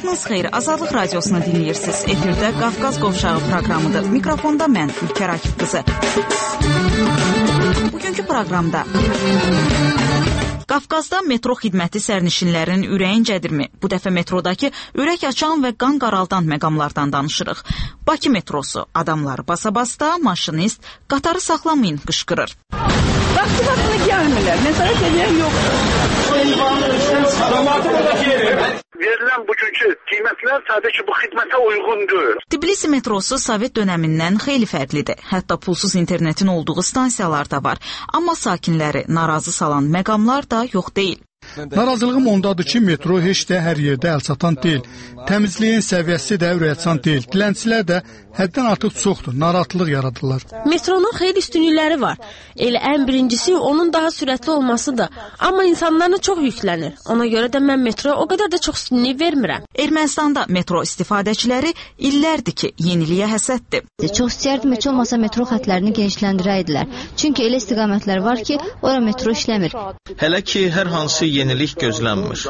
Vaxtınız xeyir, Azadlıq Radiosunu dinləyirsiniz. Efirdə Qafqaz Qovşağı proqramıdır. Mikrofonda mən, Ülkər Akif qızı. Bugünkü proqramda Qafqazda metro xidməti sərnişinlərin ürəyincədirmi? Bu dəfə metrodakı ürək açan və qan qaraldan məqamlardan danışırıq. Bakı metrosu adamları basa-basta, maşinist qatarı saxlamayın qışqırır. Vaxtı gəlmirlər, nəzarət edən yoxdur. Verilən bugünkü qiymətlər sadəcə bu xidmətə uyğundur. Tbilisi metrosu Sovet dönəmindən xeyli fərqlidir. Hətta pulsuz internetin olduğu stansiyalar da var. Amma sakinləri narazı salan məqamlar da yox deyil. Narazılığım ondadır ki, metro heç də hər yerdə əlçatan deyil. Təmizliyin səviyyəsi də ürəkçan deyil. Dilənçilər də həddən artıq çoxdur, narahatlıq yaradırlar. Metronun xeyli üstünlükləri var. Elə ən birincisi onun daha sürətli olmasıdır. Amma insanlarına çox yüklənir. Ona görə də mən metroya o qədər də çox üstünlük vermirəm. Ermənistanda metro istifadəçiləri illərdir ki, yeniliyə həsəddir. Çox istəyərdim heç olmasa metro xətlərini genişləndirəydilər. Çünki elə istiqamətlər var ki, ora metro işləmir. Hələ ki, hər hansı yenilik gözlənmir.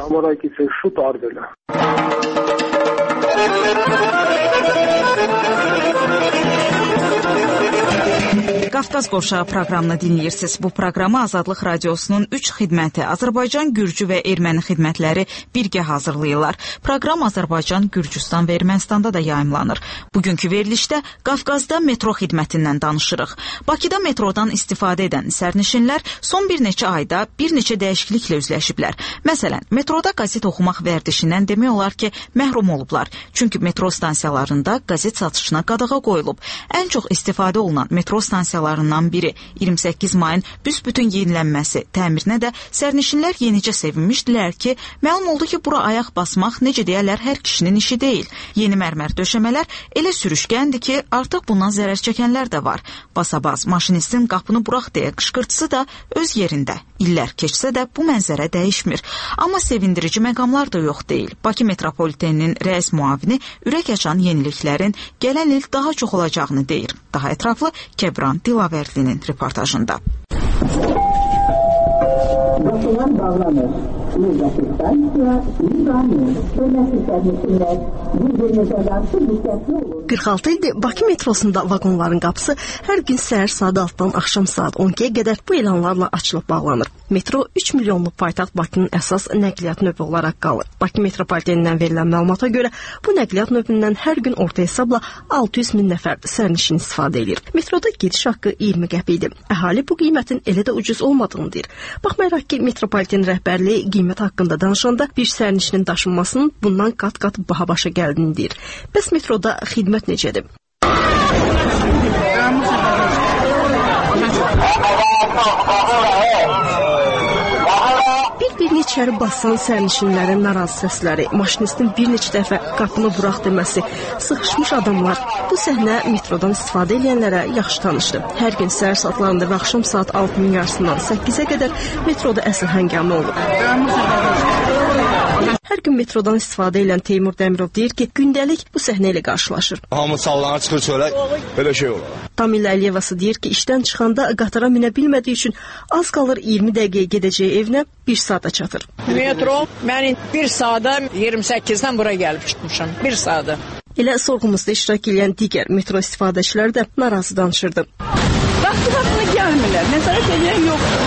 Qafqaz Qovşağı proqramını dinləyirsiniz. Bu proqramı Azadlıq Radiosunun 3 xidməti Azərbaycan, Gürcü və Erməni xidmətləri birgə hazırlayırlar. Proqram Azərbaycan, Gürcüstan və Ermənistanda da yayımlanır. Bugünkü verilişdə Qafqazda metro xidmətindən danışırıq. Bakıda metrodan istifadə edən sərnişinlər son bir neçə ayda bir neçə dəyişikliklə üzləşiblər. Məsələn, metroda qəzet oxumaq vərdişindən demək olar ki, məhrum olublar. Çünki metro stansiyalarında qəzet satışına qadağa qoyulub. Ən çox istifadə olunan metro stansiyalarından biri 28 mayın büsbütün yenilənməsi təmirinə də sərnişinlər yenicə sevinmişdilər ki, məlum oldu ki, bura ayaq basmaq necə deyərlər hər kişinin işi deyil. Yeni mərmər döşəmələr elə sürüşkəndir ki, artıq bundan zərər çəkənlər də var. Basabaz maşinistin qapını burax deyə qışqırtısı da öz yerində. İllər keçsə də bu mənzərə dəyişmir. Amma sevindirici məqamlar da yox deyil. Bakı metropoliteninin rəis muavini ürək açan yeniliklərin gələn il daha çox olacağını deyir. Daha ətraflı Kebran Dilavərlinin reportajında. Basılan bağlanır. ...46 ildir Bakı metrosunda vaqonların qapısı hər gün səhər saat 6-dan axşam saat 12-yə qədər bu elanlarla açılıb bağlanır. Metro 3 milyonluq paytaxt Bakının əsas nəqliyyat növü olaraq qalır. Bakı metropolitenindən verilən məlumata görə bu nəqliyyat növündən hər gün orta hesabla 600 min nəfər sərnişin istifadə edir. Metroda gediş haqqı 20 qəpikdir. Əhali bu qiymətin elə də ucuz olmadığını deyir. Baxmayaraq ki, metropoliten rəhbərliyi qiymət haqqında danışanda bir sərnişinin daşınmasının bundan qat-qat baha başa gəldiyini deyir. Bəs metroda xidmət necədir? Bir-birini içəri basan sərnişinlərin narazı səsləri, maşinistin bir neçə dəfə qapını burax deməsi, sıxışmış adamlar. Bu səhnə metrodan istifadə edənlərə yaxşı tanışdır. Hər gün səhər saatlarında və axşam saat 6-nın yarısından 8-ə qədər metroda əsl həngamə olur. Hər gün metrodan istifadə edən Teymur Dəmirov deyir ki, gündəlik bu səhnə ilə qarşılaşır. Hamı sallanır, çıxır çölə, belə şey olur. Tamil Əliyevası deyir ki, işdən çıxanda qatara minə bilmədiyi üçün az qalır 20 dəqiqəyə gedəcəyi evinə 1 saata çatır. Metro, mən 1 saata 28-dən bura gəlib çıxmışam, 1 saata. Elə sorğumuzda iştirak edən digər metro istifadəçilər də narazı danışırdı. Vaxtı gəlmirlər, nəzarət edən yoxdur.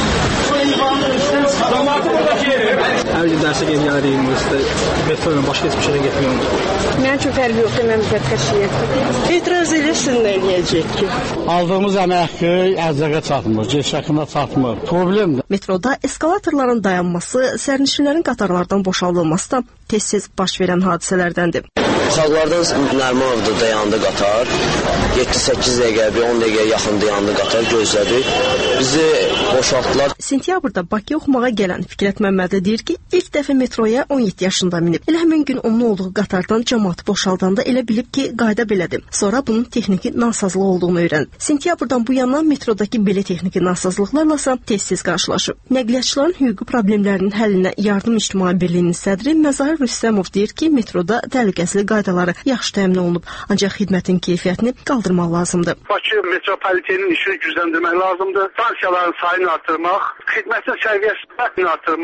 Hər gün dərsə gəlirəm, metro ilə başqa heç bir şeylə getmirəm. Mənim üçün fərqi yoxdur, mən mütəxəssisiyəm. Etiraz eləsin nə eləyəcək ki? Aldığımız əmək haqqı ərzaqa çatmır, gediş haqqına çatmır. Problemdir. Metroda eskalatorların dayanması, sərnişinlərin qatarlardan boşaldılması da tez-tez baş verən hadisələrdəndir. Uşaqlardan Nərmanovda dayandı qatar. 7-8 dəqiqə, 10 dəqiqəyə yaxın dayandı qatar, gözlədi. Bizi boşaltdılar. Sentyabrda Bakıya oxumağa gələn Fikrət Məmmədli deyir ki, ilk dəfə metroya 17 yaşında minib. Elə həmin gün onun olduğu qatardan cəmaatı boşaldanda elə bilib ki, qayda belədir. Sonra bunun texniki nasazlıq olduğunu öyrənib. Sentyabrdan bu yana metrodakı belə texniki nasazlıqlarla tez-tez qarşılaşıb. Nəqliyyatçıların hüquqi problemlərinin həllinə Yardım İctimai Birliyinin sədri Məzahir Rüstəmov deyir ki, metroda təhlükəsizlik qaydaları yaxşı təmin olunub, ancaq xidmətin keyfiyyətini qaldırmaq lazımdır. Bakı metropoliteninin işini gücləndirmək lazımdır. Stansiyaların sayını artırmaq, xidmətin səviyyəsini artırmaq,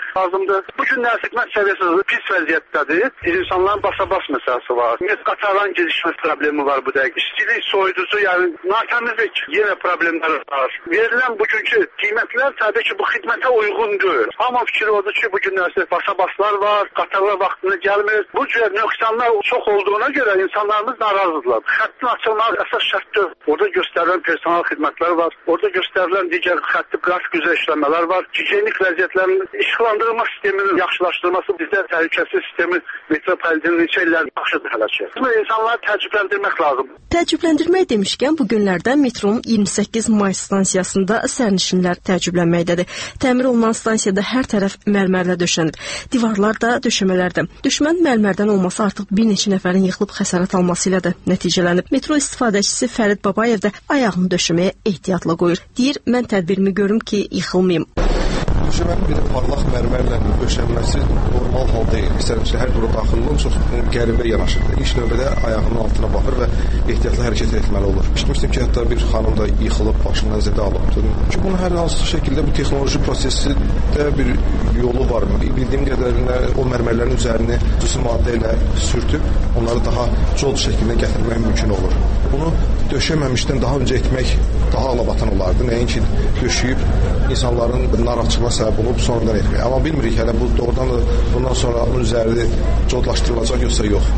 lazımdır. Bu günlər xidmət səviyyəsi pis vəziyyətdədir. İnsanların basa-bas məsələsi var. Qatarların gecikmə problemi var bu dəqiq. İstilik, soyuducu, yəni natəmizlik yenə problemlər var. Verilən bugünkü qiymətlər təbii ki, bu xidmətə uyğun deyil. Amma fikir odur ki, bu günlər basa-baslar var, qatarlar vaxtında gəlmir. Bu cür nöqsanlar çox olduğuna görə insanlarımız narazıdırlar. Xəttin açılması əsas şərtdir. Orada göstərilən personal xidmətlər var. Orada göstərilən digər xətti qrafik üzrə işləmələr var. Gigiyenik vəziyyətlərin işıqlandırma sisteminin yaxşılaşdırılması, bizdə təhlükəsizlik sistemi metropolitenin neçə illər yaxşıdır hələ ki. İnsanları təəccübləndirmək lazım. Təəccübləndirmək demişkən, bu günlərdə metronun 28 may stansiyasında sərnişinlər təəccüblənməkdədir. Təmir olunan stansiyada hər tərəf mərmərlə döşənib. Divarlar da döşəmələrdə. Düşmən mərmərdən olması artıq bir neçə nəfərin yıxılıb xəsarət alması ilə də nəticələnib. Metro istifadəçisi Fərid Babayev də ayağını döşəməyə ehtiyatla qoyur. Deyir, mən tədbirimi görüm ki, yıxılmayım. Döşəmənin bir parlaq mərmərlə döşənməsi normal hal deyil. Sərnişin hər dura daxilində çox qəribə yanaşır. İlk növbədə ayağının altına baxır və ehtiyatlı hərəkət etməli olur. Eşitmişdim ki, hətta bir xanım da yıxılıb, başından zədə alıb. Çünki bunun hər hansı şəkildə bu texnoloji prosesdə bir yolu var. Bildiyim qədərilə o mərmərlərin üzərini xüsusi maddə ilə sürtüb, onları daha cod şəklində gətirmək mümkün olur. Bunu döşəməmişdən daha öncə etmək daha alabatan olardı. Nəinki döşəyib insanların narahatçılığa səbəb olub sonradan etmək. Amma bilmirik hələ bu doğrudan da bundan sonra onun üzəri codlaşdırılacaq yoxsa yox.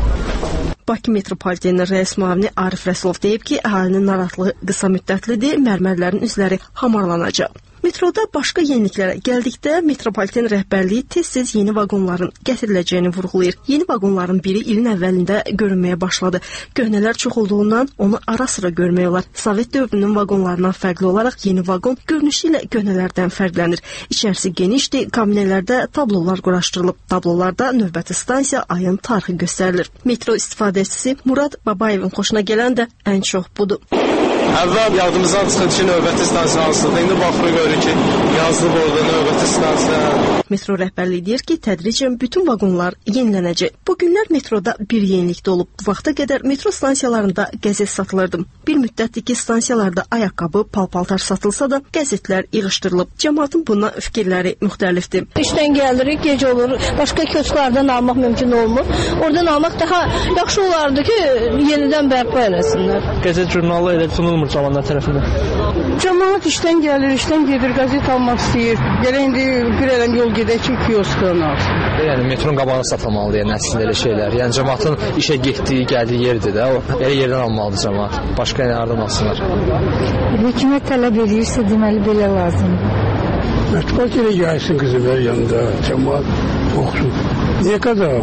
Bakı metropolitenin rəis müavini Arif Rəsulov deyib ki, əhalinin narahatlığı qısa müddətlidir, mərmərlərin üzləri hamarlanacaq. Metroda başqa yeniliklərə gəldikdə metropoliten rəhbərliyi tez-tez yeni vaqonların gətiriləcəyini vurğulayır. Yeni vaqonların biri ilin əvvəlində görünməyə başladı. Köhnələr çox olduğundan onu ara-sıra görmək olar. Sovet dövrünün vaqonlarından fərqli olaraq yeni vaqon görünüşü ilə köhnələrdən fərqlənir. İçərisi genişdir, kabinələrdə tablolar quraşdırılıb. Tablolarda növbəti stansiya, ayın tarixi göstərilir. Metro istifadəçisi Murad Babayevin xoşuna gələn də ən çox budur. Əvvəl yadımızdan çıxır ki, növbəti stansiya hansıdır. İndi baxırıq görürük ki, yazılıb orada növbəti stansiya. Metro rəhbərliyi deyir ki, tədricən bütün vaqonlar yenilənəcək. Bu günlər metroda bir yenilik də olub. Bu vaxta qədər metro stansiyalarında qəzet satılırdı. Bir müddətdir ki, stansiyalarda ayaqqabı, pal-paltar satılsa da qəzetlər yığışdırılıb. Cəmaatın buna fikirləri müxtəlifdir. İşdən gəlirik, gecə olur. Başqa kiosklardan almaq mümkün olmur. Oradan almaq daha yaxşı olardı ki, yenidən bərpa eləsinlər. Qəzet jurnalı elə sunulmur cəmaat tərəfindən. Cəmaat işdən gəlir, işdən gedir, qəzet almaq istəyir. Gələ indi bir eləm yol gedək ki, kioskdan alsın. Yəni metronun qabağına satılmalıdır, yəni əslində elə şeylər. Yəni cəmaatın işə getdiyi, gəldiyi yerdir də, o elə yerdən almalıdır cəmaat. Başqa yəni hardan alsınlar. Hökumət tələb edirsə, deməli belə lazımdır. Mətbuat elə gəlsin qızım yanında, cəmaat oxusun. Niyə qədər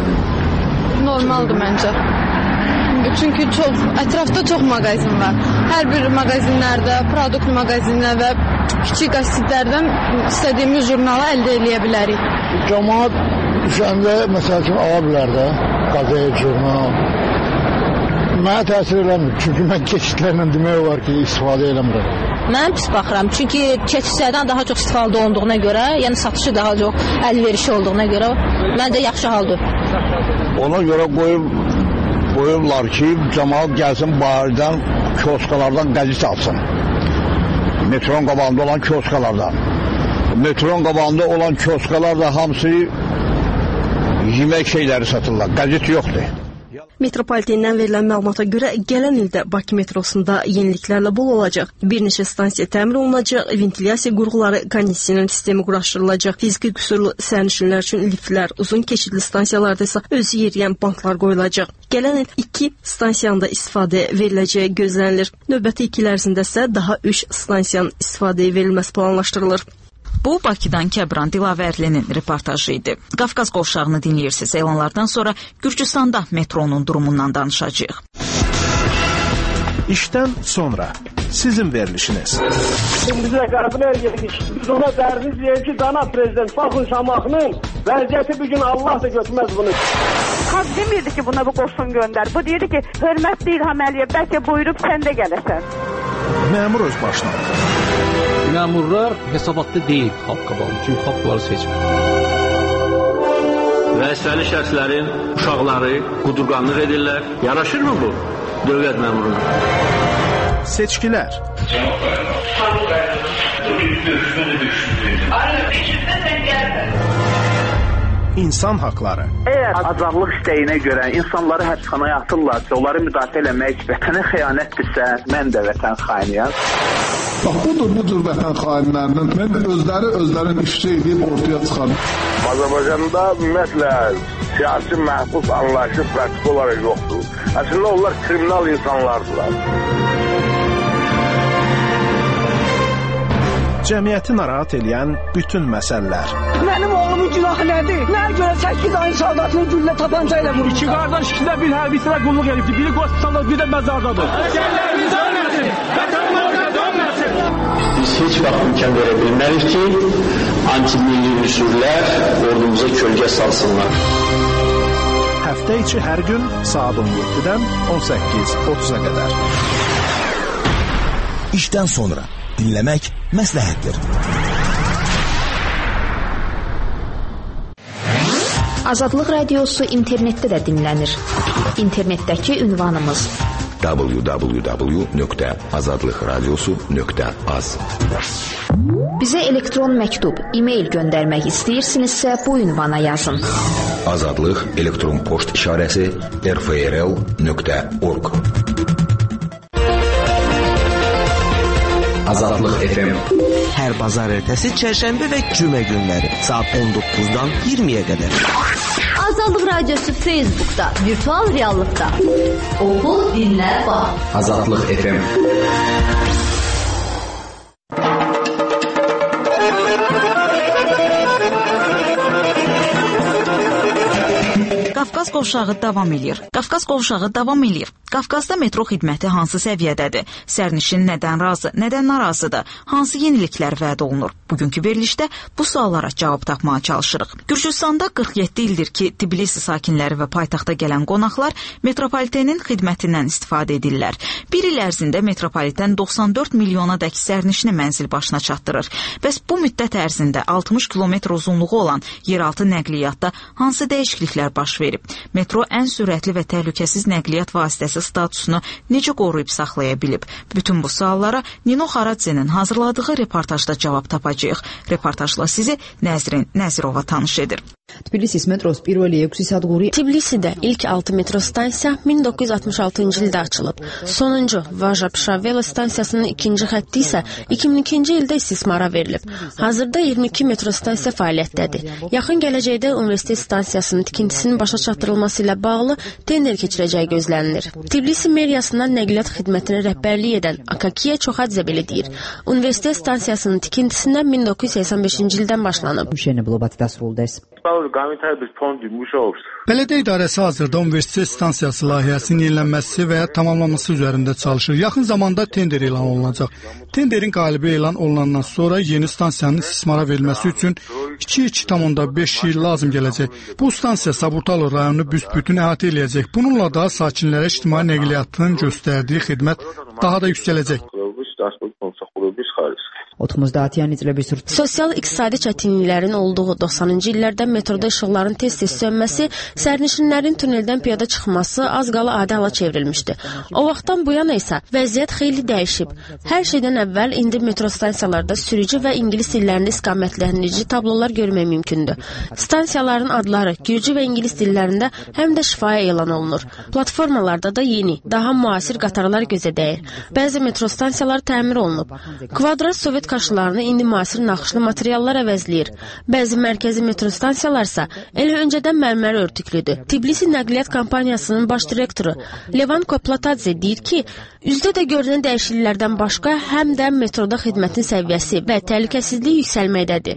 normaldır məncə. Çünki ətrafda çox mağazin var. Hər bir mağazinlərdə, produkt mağazinlər və kiçik qəzetlərdən istədiyimiz jurnalı əldə edə bilərik. Cəmaat düşəndə məsəl üçün ala bilər də, qəzet, jurnal. Mənə təsir eləmir, çünki mən keçidlərlə demək olar ki, istifadə eləmirəm. Mən pis baxıram, çünki keçidlərdən daha çox istifadə olunduğuna görə, yəni satışı daha çox əlverişli olduğuna görə, məncə yaxşı haldır. Ona görə qoyublar ki, cəmaat gəlsin bayırdan, kioskalardan qəzet alsın. Metronun qabağında olan kioskalardan. Metronun qabağında olan kioskalar da hamısı yemək şeyləri satırlar, qəzet yoxdur. Metropolitendən verilən məlumata görə gələn ildə Bakı metrosunda yeniliklərlə bol olacaq. Bir neçə stansiya təmir olunacaq, ventilyasiya qurğuları, kondisioner sistemi quraşdırılacaq, fiziki qüsurlu sərnişinlər üçün liftlər, uzun keçidli stansiyalarda isə özü yeriyən banklar qoyulacaq. Gələn il 2 stansiyanın da istifadəyə veriləcəyi gözlənilir. Növbəti 2 il ərzində isə daha 3 stansiyanın istifadəyə verilməsi planlaşdırılır. Bu, Bakıdan Kəbran Dilavərlinin reportajı idi. Qafqaz qovşağını dinləyirsiniz. Elanlardan sonra Gürcüstanda metronun durumundan danışacağıq. İşdən sonra sizin verilişiniz. Biz rəqəblər yedik. Biz ona dərdiz deyək ki, dana prezident baxın Şamaxının vəziyyəti bir gün Allah da götürməz bunu. Xalq demirdi ki, buna bu qoşun göndər. Bu deyirdi ki, hörmətli İlham Əliyev, bəlkə buyurub sən də gələsən. Məmur öz başına alır. Məmurlar hesabatda deyil xalq qabağında, çünki xalq bunları seçmir. Vəzifəli şəxslərin uşaqları qudurqanlıq edirlər. Yaraşırmı bu dövlət məmuruna? Seçkilər. Aynen, içinde sen gelme. insan haqları. Əgər azadlıq istəyinə görə insanları həbsxanaya atırlarsa, onları müdafiə eləmək vətənə xəyanətdirsə, mən də vətən xainiyəm. Bax, bu cür vətən xainlərinin mən özlərin işçi edib ortaya çıxan. Azərbaycanda ümumiyyətlə siyasi məhbus anlayışı pratik olaraq yoxdur. Əslində onlar kriminal insanlardılar. Cəmiyyəti narahat edən bütün məsələlər. Mənim oğlumun günahı nədir? Nəyə görə 8 ayın soldatını güllə tapanca ilə vurur? İki qardaş ikisində bir hərbisinə qulluk edibdir. Biri qospitalda, biri də məzardadır. Əsgərlərimiz ölməsin, vətənimizə dönməsin. Biz heç vaxt imkan verə bilmərik ki, antimilli üsullər ordumuza kölgə salsınlar. Həftə içi hər gün saat 17-dən 18:30-a qədər. İşdən sonra dinləmək məsləhətdir. Azadlıq Radiosu internetdə də dinlənir. İnternetdəki ünvanımız www.azadlıqradiosu.az. Bizə elektron məktub, e-mail göndərmək istəyirsinizsə bu ünvana yazın. Azadlıq elektron poçt işarəsi rfrl.org. Azadlıq FM. Hər bazar ertəsi, çərşənbə və cümə günləri saat 19-dan 20-yə qədər. Azadlıq Radiosu Facebookda, virtual reallıqda. Oxu, dinlə, bax. Azadlıq FM. Qafqaz qovşağı davam edir. Qafqaz qovşağı davam edir. Qafqazda metro xidməti hansı səviyyədədir? Sərnişin nədən razı, nədən narazıdır? Hansı yeniliklər vəd olunur? Bugünkü verilişdə bu suallara cavab tapmağa çalışırıq. Gürcüstanda 47 ildir ki, Tbilisi sakinləri və paytaxta gələn qonaqlar metropolitenin xidmətindən istifadə edirlər. Bir il ərzində metropoliten 94 milyonadək sərnişini mənzil başına çatdırır. Bəs bu müddət ərzində 60 kilometr uzunluğu olan yeraltı nəqliyyatda hansı dəyişikliklər baş verib? Metro ən sürətli və təhlükəsiz nəqliyyat vasitəsi statusunu necə qoruyub saxlaya bilib? Bütün bu suallara Nino Xaradzenin hazırladığı reportajda cavab tapacağıq. Reportajla sizi Nəzrin Nəzirova tanış edir. Tbilisis metros პირველი 6 სადგური. Tbilisidə ilk 6 metro stansiya 1966-cı ildə açılıb. Sonuncu Vaja-Pşavelo stansiyasının ikinci xətti isə 2002-ci ildə istismara verilib. Hazırda 22 metro stansiya fəaliyyətdədir. Yaxın gələcəkdə universitet stansiyasının tikintisinin başa çatdırılması ilə bağlı tender keçirəcəyi gözlənilir. Tbilisi meriyasından nəqliyyat xidmətinə rəhbərlik edən Akakiya Çoxadze belə deyir. Universitet stansiyasının tikintisindən 1985-ci ildən başlanıb. Bələdiyyə idarəsi hazırda universitet stansiyası layihəsinin yenilənməsi və ya tamamlanması üzərində çalışır. Yaxın zamanda tender elan olunacaq. Tenderin qalibi elan olunandan sonra yeni stansiyanın istismara verilməsi üçün 2,5 il lazım gələcək. Bu stansiya Sabutalo rayonunu büsbütün əhatə eləyəcək. Bununla da sakinlərə ictimai nəqliyyatın göstərdiyi xidmət daha da yüksələcək. Sosial-iqtisadi çətinliklərin olduğu 90-cı illərdə metroda işıqların tez-tez sönməsi, sərnişinlərin tuneldən piyada çıxması az qala adi hala çevrilmişdi. O vaxtdan bu yana isə vəziyyət xeyli dəyişib. Hər şeydən əvvəl indi metro stansiyalarda sürücü və ingilis dillərində istiqamətləndirici tablolar görmək mümkündür. Stansiyaların adları gürcü və ingilis dillərində həm də şifahi elan olunur. Platformalarda da yeni, daha müasir qatarlar gözə dəyir. Bəzi metro stansiyaları təmir olunub. Kvadrat Sovet qarşılarını indi müasir naxışlı materiallar əvəzləyir. Bəzi mərkəzi metro stansiyalarsa elə öncədən mərmər örtüklüdür. Tbilisi nəqliyyat kampaniyasının baş direktoru Levan Koplatadze deyir ki, üzdə də görünən dəyişikliklərdən başqa həm də metroda xidmətin səviyyəsi və təhlükəsizlik yüksəlməkdədir.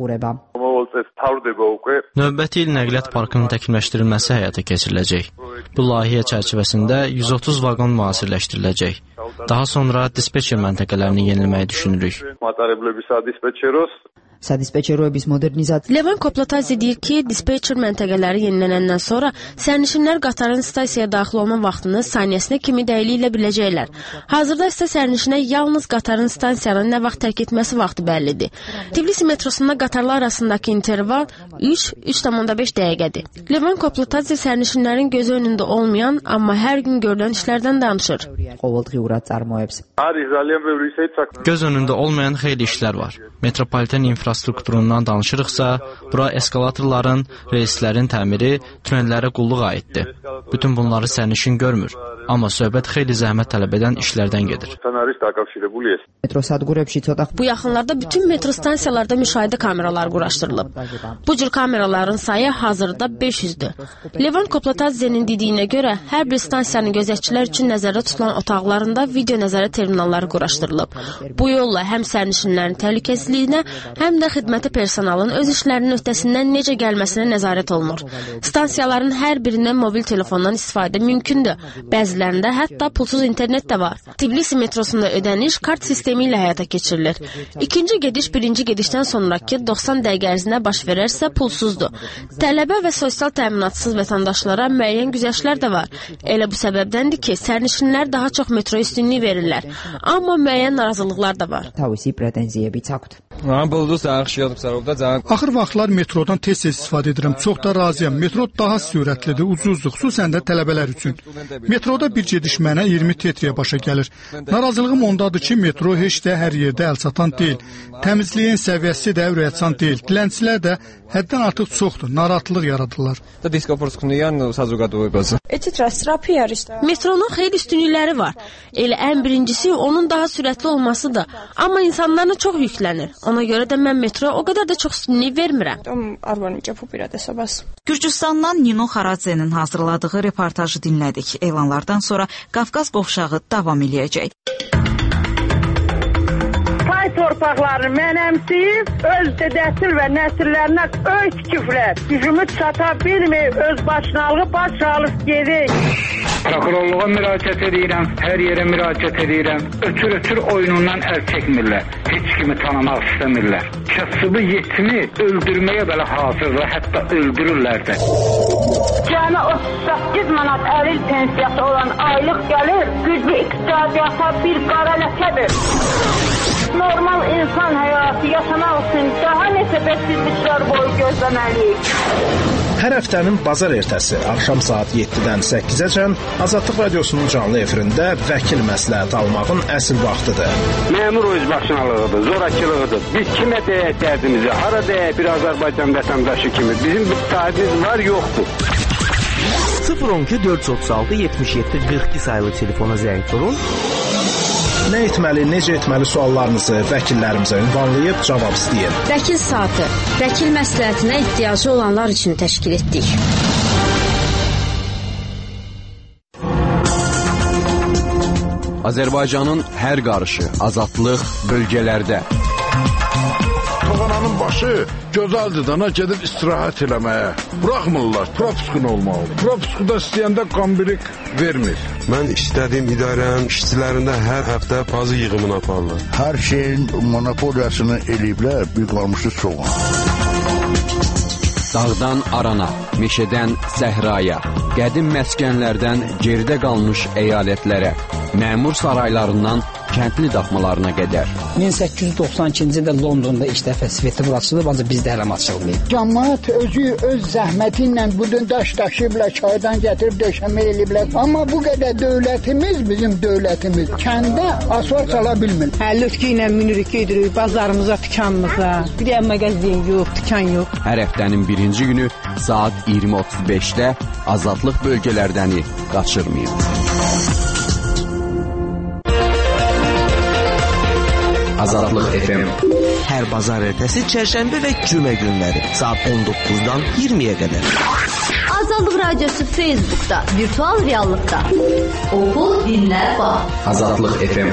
Növbəti il nəqliyyat parkının təkmilləşdirilməsi həyata keçiriləcək. Bu layihə çərçivəsində 130 vaqon müasirləşdiriləcək. Daha sonra dispetçer məntəqələrini yeniləməyi düşünürük. Levan Koplatadze deyir ki, dispetçer məntəqələri yenilənəndən sonra sərnişinlər qatarın stansiyaya daxil olma vaxtını saniyəsinə kimi dəqiqliklə biləcəklər. Hazırda isə sərnişinə yalnız qatarın stansiyanın nə vaxt tərk etməsi vaxtı bəllidir. Tbilisi metrosunda qatarlar arasındakı interval 3,5 dəqiqədir. Levan Koplatadze sərnişinlərin gözü önündə olmayan, amma hər gün görülən işlərdən danışır. Göz önündə olmayan xeyli işlər var. Metropoliten infrastruktur infrastrukturundan danışırıqsa, bura eskalatorların, reyslərin təmiri, tunellərə qulluq aiddir. Bütün bunları sərnişin görmür. Amma söhbət xeyli zəhmət tələb edən işlərdən gedir. Bu yaxınlarda bütün metro stansiyalarda müşahidə kameraları quraşdırılıb. Bu cür kameraların sayı hazırda 500-dür. Levan Koplatadzenin dediyinə görə, hər bir stansiyanın gözətçilər üçün nəzərdə tutulan otaqlarında video nəzarət terminalları quraşdırılıb. Bu yolla həm sərnişinlərin təhlükəsizliyinə, həm də xidməti personalın öz işlərinin öhdəsindən necə gəlməsinə nəzarət olunur. Stansiyaların hər birindən mobil telefondan istifadə mümkündür. Bəzilərində hətta pulsuz internet də var. Tbilisi metrosunda ödəniş kart sistemi ilə həyata keçirilir. İkinci gediş birinci gedişdən sonraki 90 dəqiqə ərzində baş verərsə pulsuzdur. Tələbə və sosial təminatsız vətəndaşlara müəyyən güzəştlər də var. Elə bu səbəbdəndir ki, sərnişinlər daha çox metro üstünlüyü verirlər. Amma müəyyən narazılıqlar da var. Axır vaxtlar metrodan tez-tez istifadə edirəm. Çox da razıyam. Metro daha sürətlidir, ucuzdur, xüsusən də tələbələr üçün. Metroda bir gediş mənə 20 tetriyə başa gəlir. Narazılığım ondadır ki, metro heç də hər yerdə əlçatan deyil. Təmizliyin səviyyəsi də ürəkçan deyil. Dilənçilər də həddən artıq çoxdur, narahatlıq yaradırlar. Metronun xeyli üstünlükləri var. Elə ən birincisi onun daha sürətli olmasıdır. Amma insanlarına çox yüklənir. Ona görə də mən metroya o qədər də çox üstünlük vermirəm. Gürcüstandan Nino Xaradzenin hazırladığı reportajı dinlədik. Elanlardan sonra Qafqaz qovşağı davam eləyəcək. Torpaqlarını mənəmsiyib, öz dədəsil və nəsillərinə öz küflər, gücümü çata bilməyib, öz başınalığı baş alıb gedir. Prokurorluğa müraciət edirəm, hər yerə müraciət edirəm. Ötür oyunundan əl çəkmirlər, heç kimi tanımaq istəmirlər. Kasıbı yetimi öldürməyə belə hazırlar, hətta öldürürlər də. Cəmi 38 manat əlil pensiyası olan aylıq gəlir, güclü iqtisadiyyata bir qara ləkədir. Normal insan həyatı yaşamaq üçün daha neçə bədsizliklər boyu gözləməliyik. Hər həftənin bazar ertəsi axşam saat 7-dən 8-əcən Azadlıq Radiosunun canlı efirində vəkil məsləhət almağın əsl vaxtıdır. Məmur özbaşınalığıdır, zorakılığıdır. Biz kimə deyək dərdimizi, hara deyək bir Azərbaycan vətəndaşı kimi. Bizim bir sahibimiz var, yoxdur. 012 436 77 42 sayılı telefona zəng vurun. Nə etməli, necə etməli suallarınızı vəkillərimizə ünvanlayıb cavab istəyin. Vəkil saatı, vəkil məsləhətinə ehtiyacı olanlar üçün təşkil etdik. Azərbaycanın hər qarışı, azadlıq bölgələrdə. Toğananın başı gözəldir dana gedib istirahət eləməyə. Buraxmırlar, propuskun olmalıdır. Propuskuda istəyəndə qambirik vermir. Mən istədiyim idarənin işçilərində hər həftə pazı yığımını aparırlar. Hər şeyin monopoliyasını eləyiblər, bir qalmışdı çoğun. Dağdan arana, meşədən səhraya, qədim məskənlərdən geridə qalmış əyalətlərə, məmur saraylarından kəndli daxmalarına qədər. 1892-ci ildə Londonda ilk dəfə Svetlov açılıb, ancaq bizdə hələ açılmayıb. Cəmaət özü öz zəhməti ilə budun daş daşıyıblar, çaydan gətirib döşəmə eləyiblər. Amma bu qədər dövlətimiz, bizim dövlətimiz kəndə asfalt çala bilmir. Lütki ilə minirik, gedirik bazarımıza, dükanımıza. Bir də mağazin yox, dükan yox. Hər həftənin birinci günü saat 20:35-də Azadlıq bölgələrdəni qaçırmayın. Azadlıq FM. Hər bazar ertəsi, çərşənbə və cümə günləri saat 19-dan 20-yə qədər. Azadlıq Radiosu Facebookda, virtual reallıqda. Oxu, dinlə, bax. Azadlıq FM.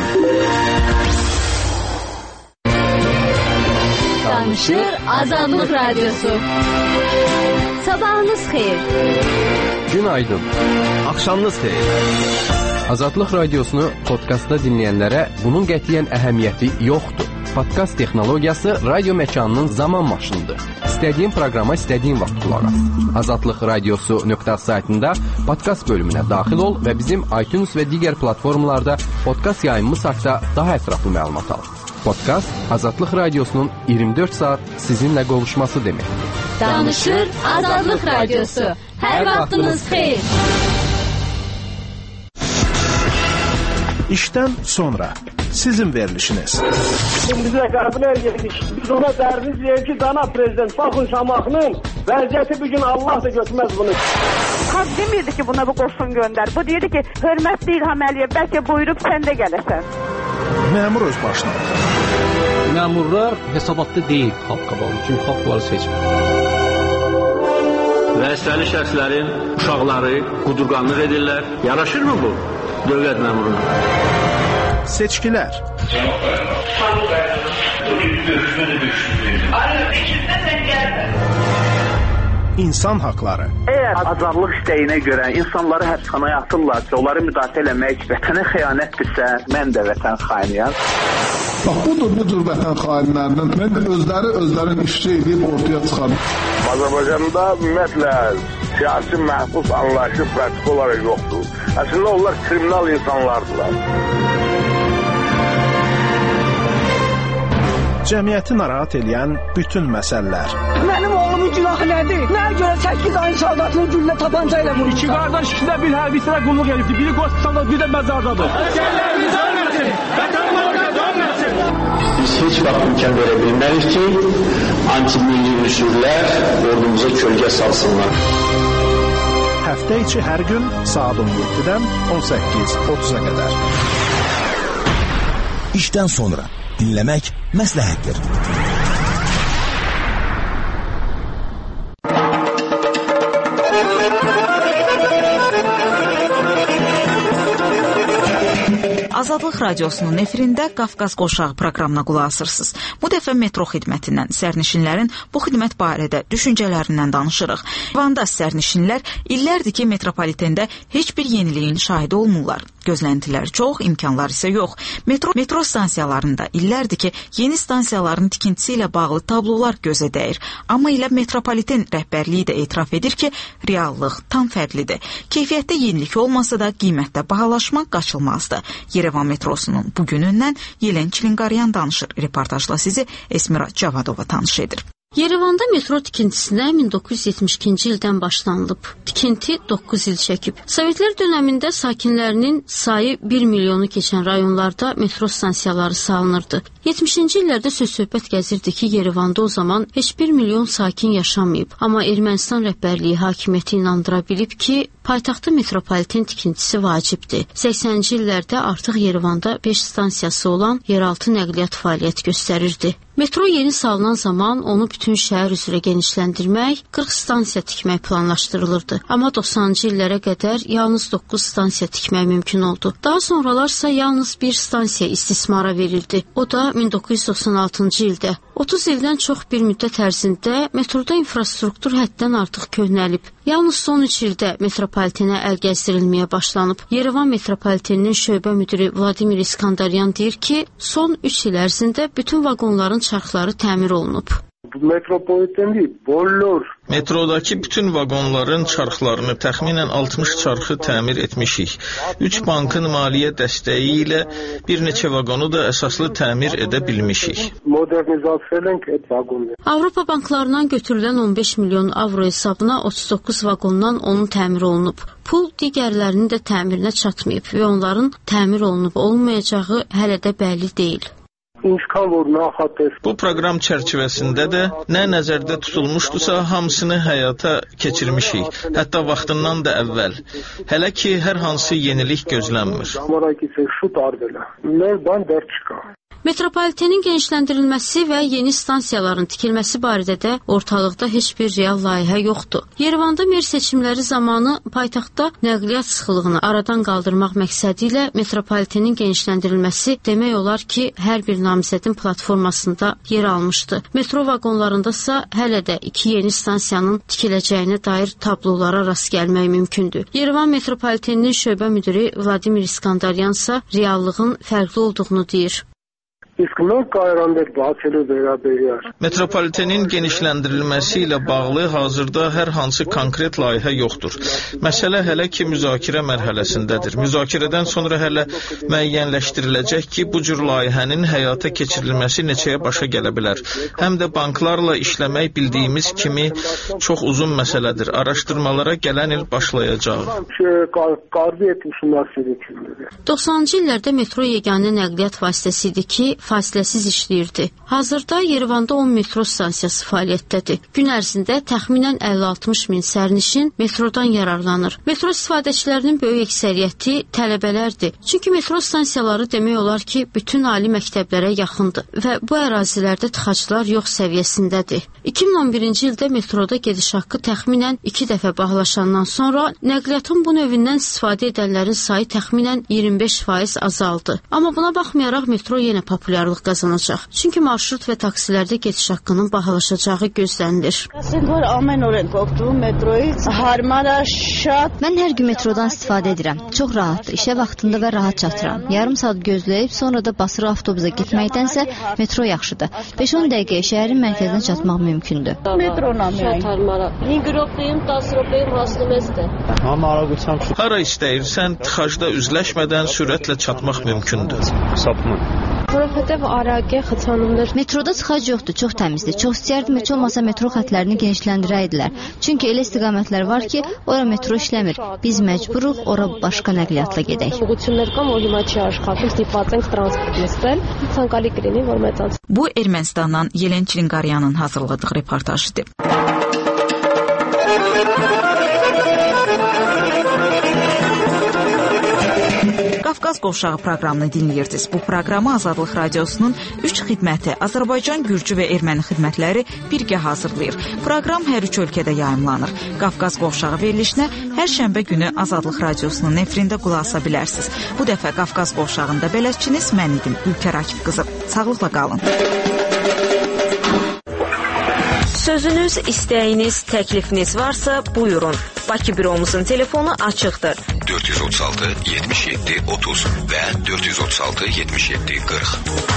Danışır Azadlıq Radiosu. Sabahınız xeyir. Günaydın. Axşamınız xeyir. Azadlıq Radiosunu podkastda dinləyənlərə bunun qətiyyən əhəmiyyəti yoxdur. Podkast texnologiyası radio məkanının zaman maşınıdır. İstədiyin proqrama istədiyin vaxt qulaq as. Azadlıq Radiosu.saytında podkast bölümünə daxil ol və bizim iTunes və digər platformalarda podkast yayımımız haqqında daha ətraflı məlumat al. Podkast Azadlıq Radiosunun 24 saat sizinlə qovuşması deməkdir. Danışır Azadlıq Radiosu. Hər vaxtınız xeyir. İşdən sonra sizin verilişiniz. Biz də qəbul edirik. Biz ona dərdiz deyir ki, cənab prezident, baxın Şamaxının vəziyyəti bir gün Allah da götürməz bunu. Xalq demirdi ki, buna bu qoşun göndər. Bu deyirdi ki, hörmətli İlham Əliyev, bəlkə buyurub sən də gələsən. Məmur öz başına. Məmurlar hesabatda deyil xalq qabağında, çünki xalq onları seçmir. Vəzifəli şəxslərin uşaqları qudurqanlıq edirlər. Yaraşırmı bu dövlət məmuruna? Seçkilər. İnsan haqları. Əgər azadlıq istəyinə görə insanları həbsxanaya atırlarsa, onları müdafiə etmək vətənə xəyanətdirsə, mən də vətən xainiyəm. Bax, budur bu cür vətən xainlərinin mən özlərin işçi edib ortaya çıxarım. Azərbaycanda ümumiyyətlə siyasi məhbus anlayışı pratik olaraq yoxdur. Əslində onlar kriminal insanlardılar. Cəmiyyəti narahat edən bütün məsələlər. Mənim oğlumun günahı nədir? Nəyə görə 8 ayın soldatını güllə tapanca ilə vurmuşlar? İki qardaş ikisində bir hərbisinə qulluq edibdir. Biri hospitalda, biri də məzardadır. Əsgərlərimiz ölməsin, vətənlərimiz ölməsin. Biz heç vaxt imkan verə bilmərik ki, anti-milli unsurlar ordumuza kölgə salsınlar. Həftə içi hər gün saat 17-dən 18:30-a qədər. İşdən sonra dinləmək məsləhətdir. Azadlıq Radiosunun efirində Qafqaz Qoşağı proqramına qulaq asırsınız. Bu dəfə metro xidmətindən sərnişinlərin bu xidmət barədə düşüncələrindən danışırıq. Van'da sərnişinlər illərdir ki, metropolitenda heç bir yeniliyin şahidi olmurlar. Gözləntilər çox, imkanlar isə yox. Metro stansiyalarında illərdir ki, yeni stansiyaların tikintisi ilə bağlı tablolar gözə dəyir. Amma elə metropoliten rəhbərliyi də etiraf edir ki, reallıq tam fərqlidir. Keyfiyyətdə yenilik olmasa da qiymətdə bahalaşmaq qaçılmazdır. Yerevan metrosunun bugünündən Yelen Çilinqaryan danışır. Reportajla sizi Esmira Cavadova tanış edir. Yerevanda metro tikintisinə 1972-ci ildən başlanılıb. Tikinti 9 il çəkib. Sovetlər dönəmində sakinlərinin sayı 1 milyonu keçən rayonlarda metro stansiyaları salınırdı. 70-ci illərdə söz-söhbət gəzirdi ki, Yerevanda o zaman heç 1 milyon sakin yaşamayıb. Amma Ermənistan rəhbərliyi hakimiyyəti inandıra bilib ki, paytaxtda metropoliten tikintisi vacibdir. 80-ci illərdə artıq Yerevanda 5 stansiyası olan yeraltı nəqliyyat fəaliyyət göstərirdi. Metro yeni salınan zaman onu bütün şəhər üzrə genişləndirmək, 40 stansiya tikmək planlaşdırılırdı. Amma 90-cı illərə qədər yalnız 9 stansiya tikmək mümkün oldu. Daha sonralarsa yalnız bir stansiya istismara verildi. O da 1996-cı ildə. 30 ildən çox bir müddət ərzində metroda infrastruktur həddən artıq köhnəlib. Yalnız son 3 ildə metropolitenə əl gəzdirilməyə başlanıb. Yerevan metropoliteninin şöbə müdiri Vladimir İskandaryan deyir ki, son 3 il ərzində bütün vaqonların çarxları təmir olunub. Metrodakı bütün vaqonların çarxlarını təxminən 60 çarxı təmir etmişik. 3 bankın maliyyə dəstəyi ilə bir neçə vaqonu da əsaslı təmir edə bilmişik. Avropa banklarından götürülən 15 milyon avro hesabına 39 vaqondan onun təmir olunub. Pul digərlərinin də təmirinə çatmayıb və onların təmir olunub olmayacağı hələ də bəlli deyil. Bu proqram çərçivəsində də nə nəzərdə tutulmuşdusa, hamısını həyata keçirmişik, hətta vaxtından da əvvəl. Hələ ki, hər hansı yenilik gözlənmir. Metropolitenin genişləndirilməsi və yeni stansiyaların tikilməsi barədə də ortalıqda heç bir real layihə yoxdur. Yerevanda mer seçimləri zamanı paytaxtda nəqliyyat sıxlığını aradan qaldırmaq məqsədi ilə metropolitenin genişləndirilməsi demək olar ki, hər bir namizədin platformasında yer almışdı. Metro vaqonlarındasa hələ də 2 yeni stansiyanın tikiləcəyinə dair tablolara rast gəlmək mümkündür. Yerevan metropoliteninin şöbə müdiri Vladimir İskandaryansa reallığın fərqli olduğunu deyir. Իսկ նոր կայարաններ բացելու վերաբերյալ Metropolitenin genişləndirilməsi ilə bağlı hazırda hər hansı konkret layihə yoxdur. Məsələ hələ ki müzakirə mərhələsindədir. Müzakirədən sonra hələ müəyyənləşdiriləcək ki, bu cür layihənin həyata keçirilməsi neçəyə başa gələ bilər. Həm də banklarla işləmək bildiyimiz kimi çox uzun məsələdir. Araşdırmalara gələn il başlayacaq. 90-cı illərdə metro yeganə nəqliyyat vasitəsi idi ki, fasiləsiz işləyirdi. Hazırda Yerevanda 10 metro stansiyası fəaliyyətdədir. Gün ərzində təxminən 50-60 min sərnişin metrodan yararlanır. Metro istifadəçilərinin böyük əksəriyyəti tələbələrdir. Çünki metro stansiyaları demək olar ki, bütün ali məktəblərə yaxındır və bu ərazilərdə tıxaclar yox səviyyəsindədir. 2011-ci ildə metroda gediş haqqı təxminən 2 dəfə bağlaşandan sonra nəqliyyatın bu növündən istifadə edənlərin sayı təxminən 25% azaldı. Amma buna baxmayaraq metro yenə populyarlıq qazanacaq. Çünki marşrut və taksilərdə gediş haqqının bahalaşacağı gözlənilir. Mən hər gün metrodan istifadə edirəm. Çox rahatdır. İşə vaxtında və rahat çatıram. Yarım saat gözləyib sonra da basırıq avtobusa getməkdənsə metro yaxşıdır. 5-10 dəqiqəyə şəhərin mərkəzinə çatmaq mümkündür. Hara istəyirsən, tıxacda üzləşmədən sürətlə çatmaq mümkündür. Metroda tıxac yoxdur, çox təmizdir. Çox istəyərdim, heç olmasa metro xətlərini genişləndirəydilər. Çünki elə istiqamətlər var ki, ora metro işləmir. Biz məcburuq ora başqa nəqliyyatla gedək. Bu Ermənistandan Yelen Çilinqaryanın hazırladığı reportajıdır. Qafqaz qovşağı proqramını dinləyirsiniz. Bu proqramı Azadlıq Radiosunun 3 xidməti Azərbaycan, Gürcü və Erməni xidmətləri birgə hazırlayır. Proqram hər 3 ölkədə yayımlanır. Qafqaz qovşağı verilişinə hər şənbə günü Azadlıq Radiosunun efirində qulaq asa bilərsiniz. Bu dəfə Qafqaz qovşağında bələdçiniz mən idim, Ülkər Akif qızı. Sağlıqla qalın. Sözünüz, istəyiniz, təklifiniz varsa buyurun. Bakı büromuzun telefonu açıqdır. 436 77 30 və 436 77 40.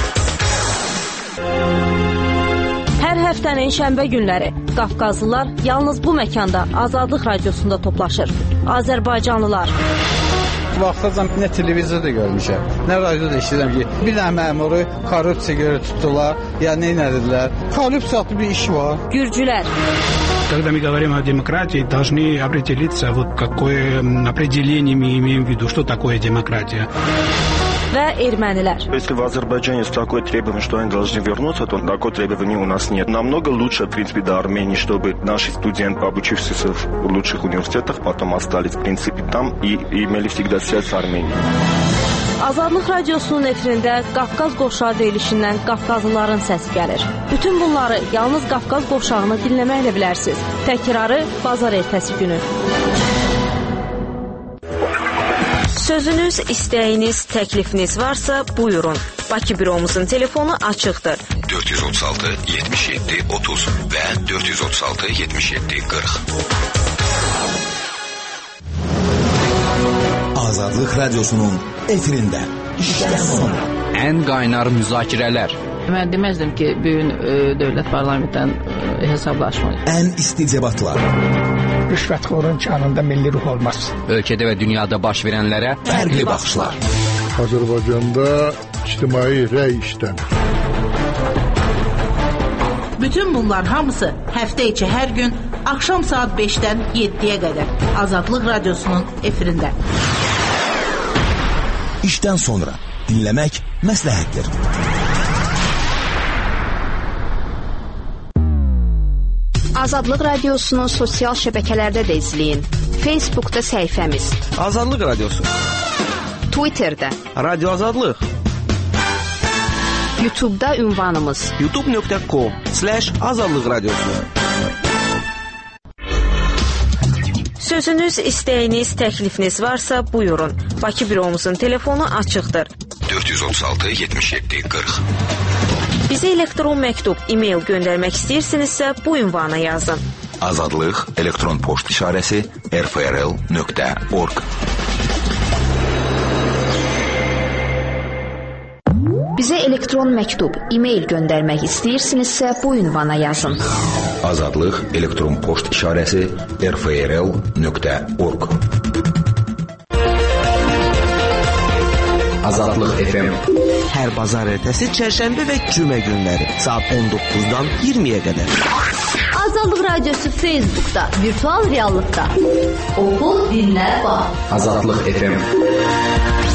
Hər həftənin şənbə günləri Qafqazlılar yalnız bu məkanda Azadlıq Radiosunda toplaşır. Azərbaycanlılar. Vaxtacan nə televizorda görmüşəm, nə radioda eşidirəm ki, bir dənə məmuru korrupsiya görə tutdular, ya nə edildilər. Korrupsiyalı bir iş var. Gürcülər. Когда мы говорим о демократии, должны определиться, вот какое определение мы имеем в виду, что такое демократия. Və ermənilər. Если в Азербайджане есть такое требование, что они должны вернуться, то такое требование у нас нет. Намного лучше, в принципе, до Армении, чтобы наши студенты, обучившиеся в лучших университетах, потом остались, в принципе, там и имели всегда связь с Арменией. Azadlıq Radiosunun efirində Qafqaz qovşağı verilişindən Qafqazlıların səsi gəlir. Bütün bunları yalnız Qafqaz qovşağını dinləməklə bilərsiniz. Təkrarı bazar ertəsi günü. Sözünüz, istəyiniz, təklifiniz varsa buyurun. Bakı büromuzun telefonu açıqdır. 436 77 30 və 436 77 40. Azadlıq Radiosunun efirində işdən sonra ən qaynar müzakirələr. Mən deməzdim ki, bugün dövlət parlamentdən hesablaşmaq. Ən isti debatlar. Rüşvətxorun kanında milli ruh olmaz. Ölkədə və dünyada baş verənlərə fərqli baxışlar. Azərbaycanda ictimai rəy işlənir. Bütün bunlar hamısı həftə içi hər gün axşam saat 5-dən 7-yə qədər Azadlıq Radiosunun efirində. İşdən sonra dinləmək məsləhətdir. Azadlıq Radiosunun sosial şəbəkələrdə də izləyin. Facebookda səhifəmiz Azadlıq Radiosu, Twitterdə Radio Azadlıq, YouTube'da ünvanımız youtube.com/Azadlıq Radiosu. Sözünüz, istəyiniz, təklifiniz varsa buyurun. Bakı büromuzun telefonu açıqdır. 436 77 40. Bizə elektron məktub, e-mail göndərmək istəyirsinizsə bu ünvana yazın. Azadlıq elektron poçt işarəsi rfrl.org. Bizə elektron məktub, e-mail göndərmək istəyirsinizsə bu ünvana yazın. Azadlıq elektron poçt işarəsi rfrl.org. Azadlıq FM hər bazar ertəsi çərşənbə və cümə günləri saat 19-dan 20-yə qədər. Azadlıq Radiosu Facebookda, virtual reallıqda. Oxu, dinlə, bax. Azadlıq FM.